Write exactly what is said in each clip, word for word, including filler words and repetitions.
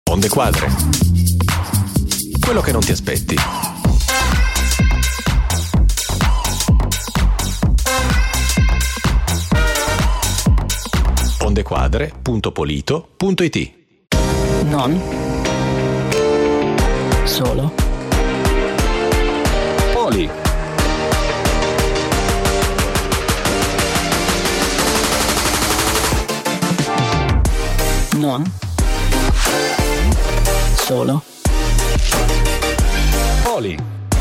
Onde Quadre. Quello che non ti aspetti. ondequadre punto polito punto it. Non solo Poli. Non solo Poli.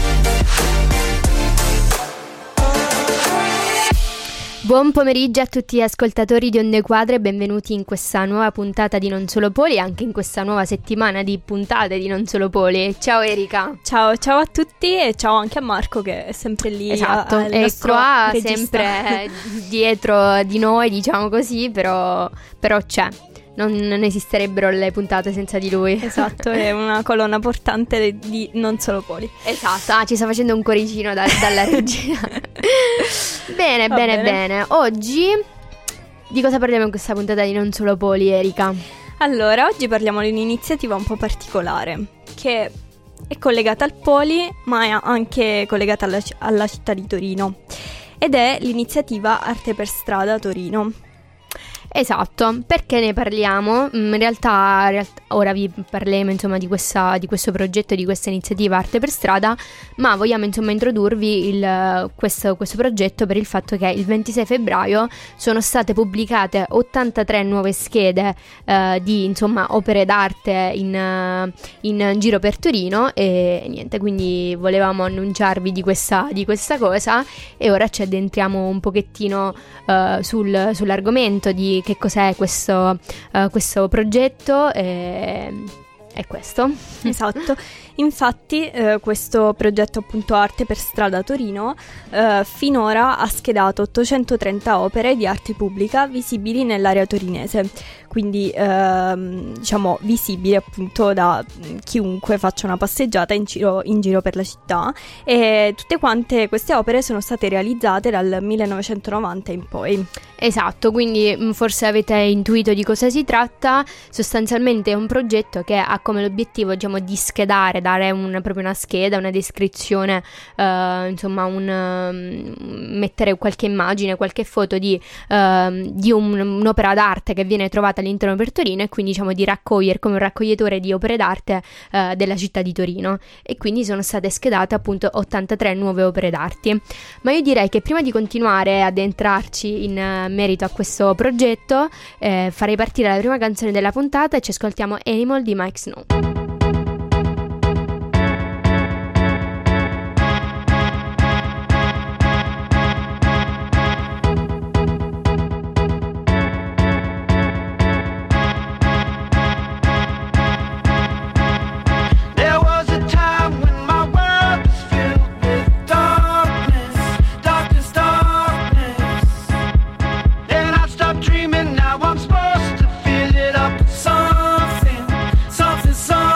Buon pomeriggio a tutti gli ascoltatori di Onde Quadre e benvenuti in questa nuova puntata di Non Solo Poli e anche in questa nuova settimana di puntate di Non Solo Poli. Ciao Erika. Ciao, ciao a tutti e ciao anche a Marco che è sempre lì. Esatto, a, è qua sempre dietro di noi, diciamo così, però, però c'è. Non, non esisterebbero le puntate senza di lui. Esatto, è una colonna portante di Non Solo Poli. Esatto, ah, ci sta facendo un cuoricino da, dalla regia. Bene, bene, bene, bene. Oggi di cosa parliamo in questa puntata di Non Solo Poli, Erika? Allora, oggi parliamo di un'iniziativa un po' particolare che è collegata al Poli, ma è anche collegata alla, alla città di Torino. Ed è l'iniziativa Arte per Strada Torino. Esatto, perché ne parliamo? In realtà, in realtà ora vi parleremo insomma di, questa, di questo progetto, di questa iniziativa Arte per Strada, ma vogliamo insomma introdurvi il, questo, questo progetto per il fatto che il ventisei febbraio sono state pubblicate ottantatré nuove schede eh, di insomma opere d'arte in, in giro per Torino e niente, quindi volevamo annunciarvi di questa, di questa cosa e ora ci addentriamo un pochettino eh, sul, sull'argomento di che cos'è questo, uh, questo progetto e, e questo. Esatto, infatti eh, questo progetto appunto Arte per Strada Torino eh, finora ha schedato ottocentotrenta opere di arte pubblica visibili nell'area torinese, quindi ehm, diciamo visibili appunto da chiunque faccia una passeggiata in giro, in giro per la città, e tutte quante queste opere sono state realizzate dal millenovecentonovanta in poi. Esatto, quindi forse avete intuito di cosa si tratta. Sostanzialmente è un progetto che ha come l'obiettivo, diciamo, di schedare, dare un, proprio una scheda, una descrizione, uh, insomma un, uh, mettere qualche immagine, qualche foto di, uh, di un, un'opera d'arte che viene trovata all'interno per Torino e quindi diciamo di raccogliere come un raccoglietore di opere d'arte uh, della città di Torino, e quindi sono state schedate appunto ottantatré nuove opere d'arte. Ma io direi che prima di continuare ad entrarci in uh, merito a questo progetto eh, farei partire la prima canzone della puntata e ci ascoltiamo Animal di Mike Snow. Dreaming now I'm supposed to fill it up with something, something, something.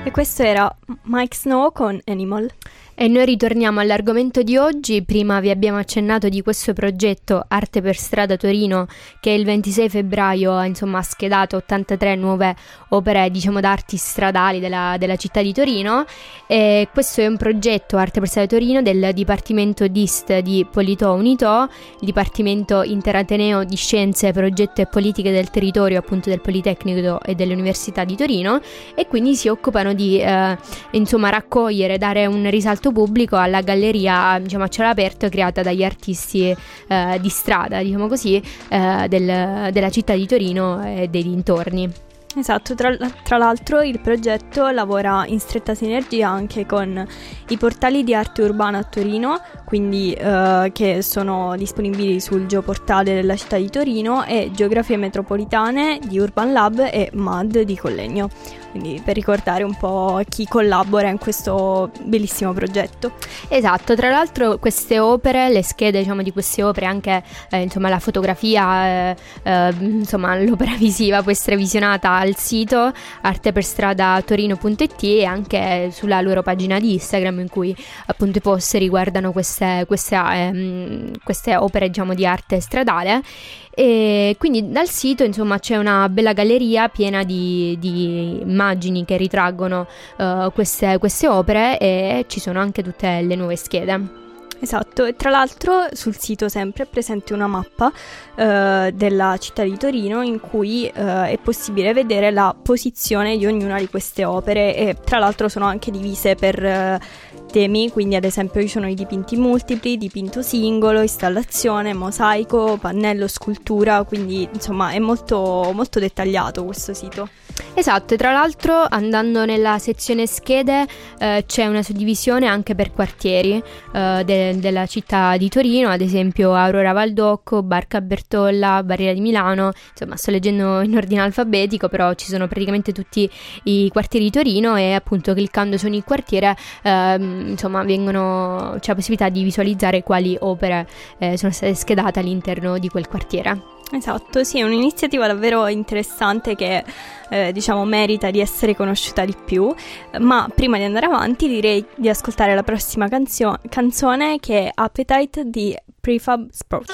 E questo era Mike Snow con Animal. E noi ritorniamo all'argomento di oggi. Prima vi abbiamo accennato di questo progetto Arte per Strada Torino, che il ventisei febbraio ha insomma schedato ottantatré nuove opere, diciamo, d'arte stradali della, della città di Torino. E questo è un progetto Arte per Strada Torino del Dipartimento D I S T di Politò Unitò, il Dipartimento Interateneo di Scienze, Progetto e Politiche del Territorio, appunto del Politecnico e dell'Università di Torino, e quindi si occupano di eh, insomma raccogliere, dare un risalto pubblico alla galleria, diciamo, a cielo aperto, creata dagli artisti eh, di strada, diciamo così, eh, del, della città di Torino e dei dintorni. Esatto, tra, tra l'altro il progetto lavora in stretta sinergia anche con i portali di arte urbana a Torino, quindi eh, che sono disponibili sul geoportale della città di Torino, e Geografie Metropolitane di Urban Lab e M A D di Collegno, quindi per ricordare un po' chi collabora in questo bellissimo progetto. Esatto, tra l'altro queste opere, le schede, diciamo, di queste opere, anche eh, insomma la fotografia, eh, eh, insomma l'opera visiva può essere visionata al sito arteperstradatorino punto it e anche sulla loro pagina di Instagram, in cui appunto i post riguardano queste, queste, ehm, queste opere, diciamo, di arte stradale. E quindi dal sito insomma c'è una bella galleria piena di, di immagini che ritraggono uh, queste, queste opere, e ci sono anche tutte le nuove schede. Esatto, e tra l'altro sul sito sempre è presente una mappa eh, della città di Torino, in cui eh, è possibile vedere la posizione di ognuna di queste opere, e tra l'altro sono anche divise per eh, temi, quindi ad esempio ci sono i dipinti multipli, dipinto singolo, installazione, mosaico, pannello, scultura, quindi insomma è molto, molto dettagliato questo sito. Esatto, e tra l'altro andando nella sezione schede eh, c'è una suddivisione anche per quartieri eh, de- della città di Torino, ad esempio Aurora Valdocco, Barca Bertolla, Barriera di Milano, insomma sto leggendo in ordine alfabetico, però ci sono praticamente tutti i quartieri di Torino, e appunto cliccando su ogni quartiere eh, insomma vengono, c'è la possibilità di visualizzare quali opere eh, sono state schedate all'interno di quel quartiere. Esatto, sì, è un'iniziativa davvero interessante che eh, diciamo merita di essere conosciuta di più, ma prima di andare avanti direi di ascoltare la prossima canzio- canzone, che è Appetite di Prefab Sport.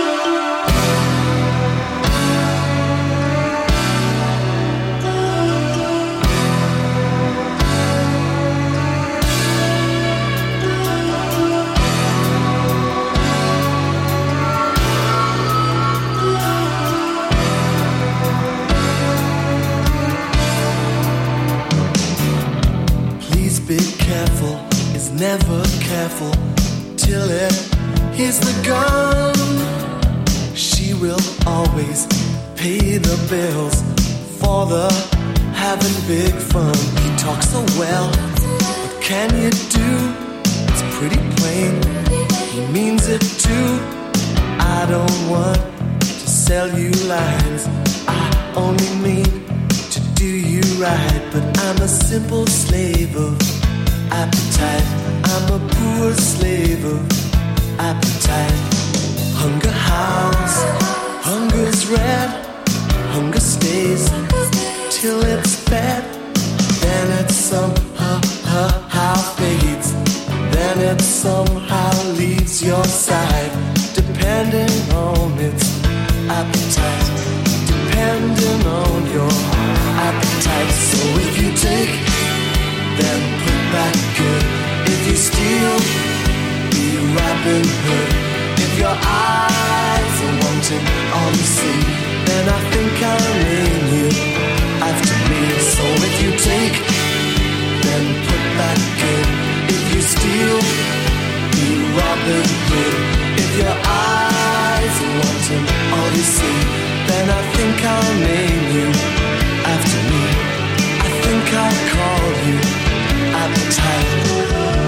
Be careful, is never careful till it hears the gun. She will always pay the bills for the having big fun. He talks so well, what can you do? It's pretty plain, he means it too. I don't want to sell you lines, I only mean to do you right. But I'm a simple slave of appetite, I'm a poor slave of appetite. Hunger howls, hunger's red, hunger stays till it's fed. Then it somehow how fades, then it somehow leaves your side, depending on its appetite, depending on your appetite. So if you take, then put back good. If you steal, be Robin Hood. If your eyes are wanting all you see, then I think I'll name you after me. So if you take, then put back good. If you steal, be Robin Hood. If your eyes are wanting all you see, then I think I'll name you after me. I think I'll call you Appetite.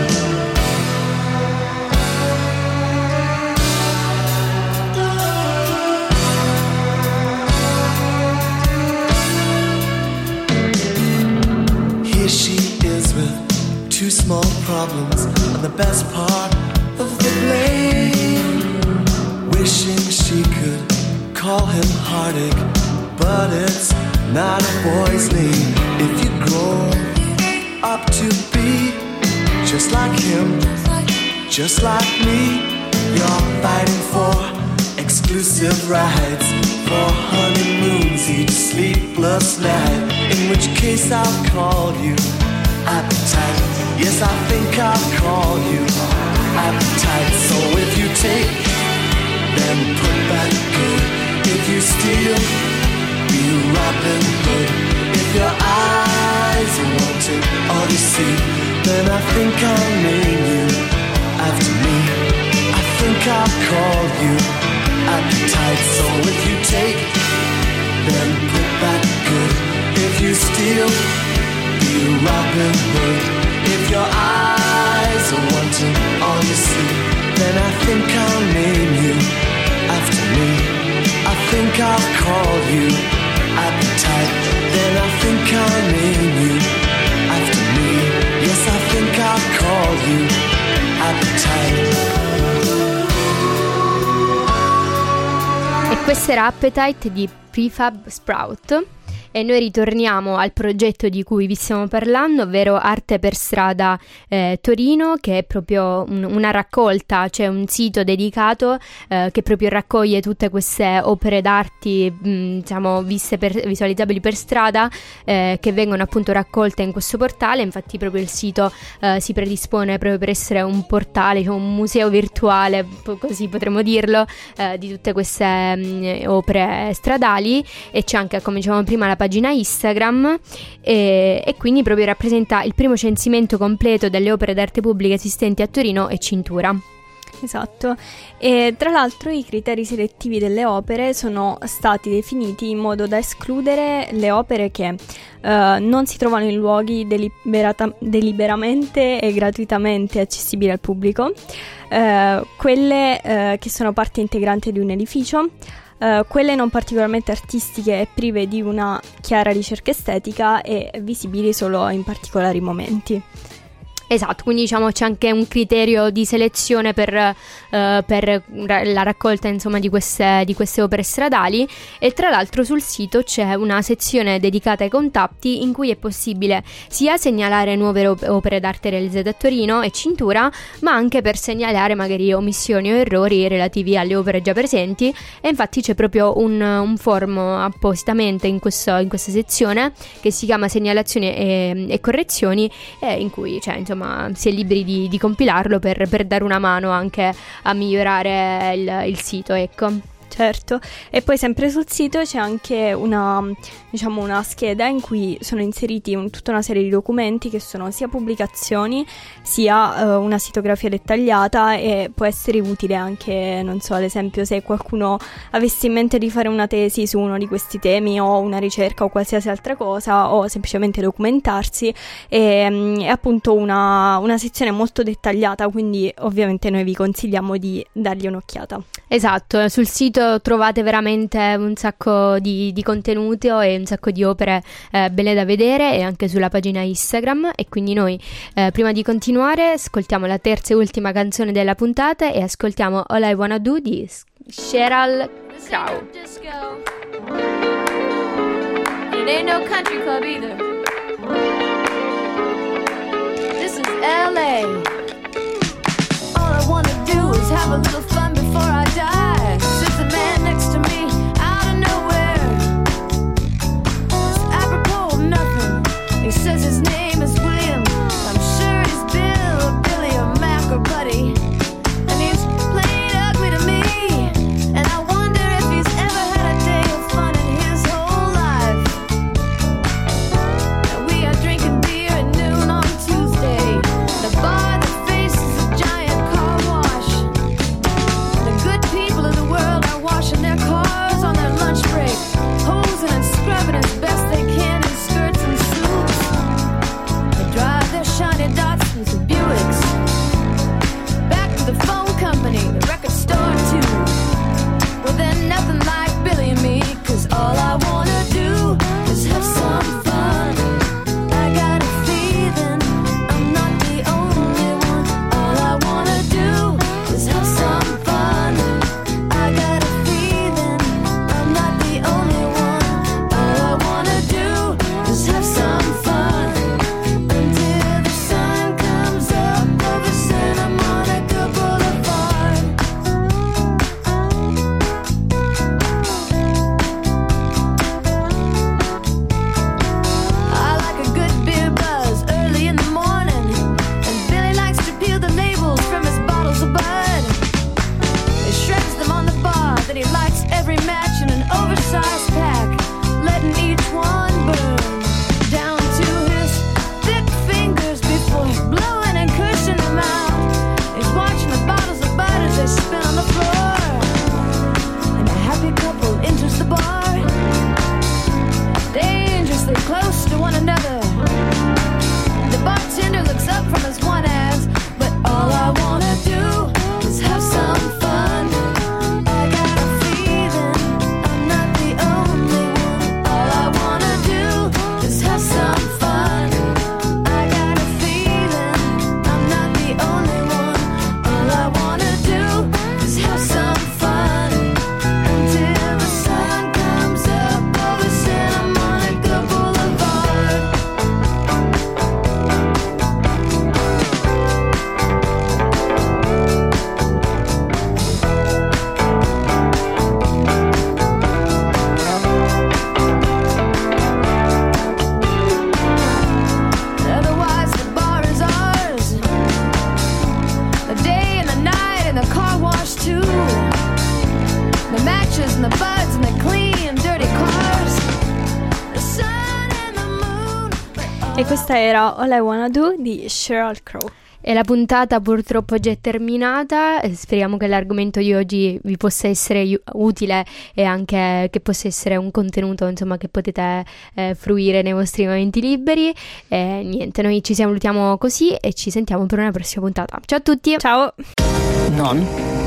Here she is with two small problems and the best part of the blame, wishing she could call him heartache, but it's not a boy's name. If you grow up to be just like him, just like me. You're fighting for exclusive rides, for honeymoons each sleepless night. In which case I'll call you appetite. Yes, I think I'll call you appetite. So if you take, then put back good. If you steal, be Robin Hood. If your eyes are wanting all you see, then I think I'll name you after me. I think I'll call you appetite. So if you take, then put back good. If you steal, be Robin Hood. If your eyes are wanting all you see, then I think I'll name you after me. I think I'll call you appetite. Then I think I'll name you after me. Yes, I think I'll call you appetite. E questo era Appetite di Prefab Sprout. E noi ritorniamo al progetto di cui vi stiamo parlando, ovvero Arte per Strada eh, Torino, che è proprio un, una raccolta, c'è cioè un sito dedicato eh, che proprio raccoglie tutte queste opere d'arte, mh, diciamo, viste per, visualizzabili per strada, eh, che vengono appunto raccolte in questo portale. Infatti proprio il sito eh, si predispone proprio per essere un portale, cioè un museo virtuale, così potremmo dirlo, eh, di tutte queste mh, opere stradali. E c'è anche, come dicevamo prima, la pagina Instagram e, e quindi proprio rappresenta il primo censimento completo delle opere d'arte pubblica esistenti a Torino e cintura. Esatto, e tra l'altro i criteri selettivi delle opere sono stati definiti in modo da escludere le opere che uh, non si trovano in luoghi deliberata- deliberamente e gratuitamente accessibili al pubblico, uh, quelle uh, che sono parte integrante di un edificio, Uh, quelle non particolarmente artistiche e prive di una chiara ricerca estetica e visibili solo in particolari momenti. Esatto, quindi diciamo c'è anche un criterio di selezione per, uh, per la raccolta, insomma, di queste, di queste opere stradali. E tra l'altro sul sito c'è una sezione dedicata ai contatti in cui è possibile sia segnalare nuove op- opere d'arte realizzate a Torino e cintura, ma anche per segnalare magari omissioni o errori relativi alle opere già presenti. E infatti c'è proprio un, un form appositamente in, questo, in questa sezione che si chiama segnalazioni e, e correzioni, e in cui c'è, insomma, si è liberi di, di compilarlo per, per dare una mano anche a migliorare il, il sito, ecco. Certo, e poi sempre sul sito c'è anche una, diciamo, una scheda in cui sono inseriti un, tutta una serie di documenti che sono sia pubblicazioni sia uh, una sitografia dettagliata, e può essere utile anche, non so, ad esempio se qualcuno avesse in mente di fare una tesi su uno di questi temi o una ricerca o qualsiasi altra cosa, o semplicemente documentarsi. E, um, è appunto una, una sezione molto dettagliata, quindi ovviamente noi vi consigliamo di dargli un'occhiata. Esatto, sul sito trovate veramente un sacco di, di contenuti e un sacco di opere eh, belle da vedere, e anche sulla pagina Instagram. E quindi noi eh, prima di continuare ascoltiamo la terza e ultima canzone della puntata e ascoltiamo All I Wanna Do di Sheryl Crow. It ain't no country club either. This is L A. All I wanna do is have a little fun before I die. Sits a man next to me out of nowhere. It's apropos of nothing. He says his name is William. I'm sure he's Bill or Billy or Mac or Buddy. And he's playing ugly to me. And I wonder if he's ever had a day of fun in his whole life. And we are drinking beer at noon on Tuesday. The bar that faces a giant car wash. E questa era All I Wanna Do di Sheryl Crow. E la puntata purtroppo già è terminata, speriamo che l'argomento di oggi vi possa essere utile e anche che possa essere un contenuto, insomma, che potete eh, fruire nei vostri momenti liberi. E niente, noi ci salutiamo così e ci sentiamo per una prossima puntata. Ciao a tutti! Ciao! Non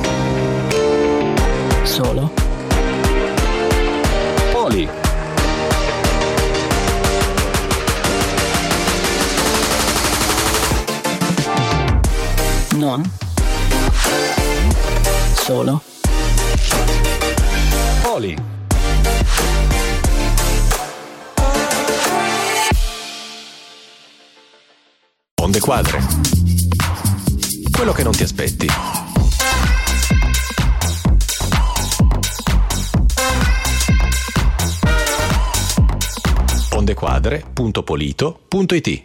solo Poli. Non solo Poli. Onde quadre. Quello che non ti aspetti. ondequadre punto polito punto it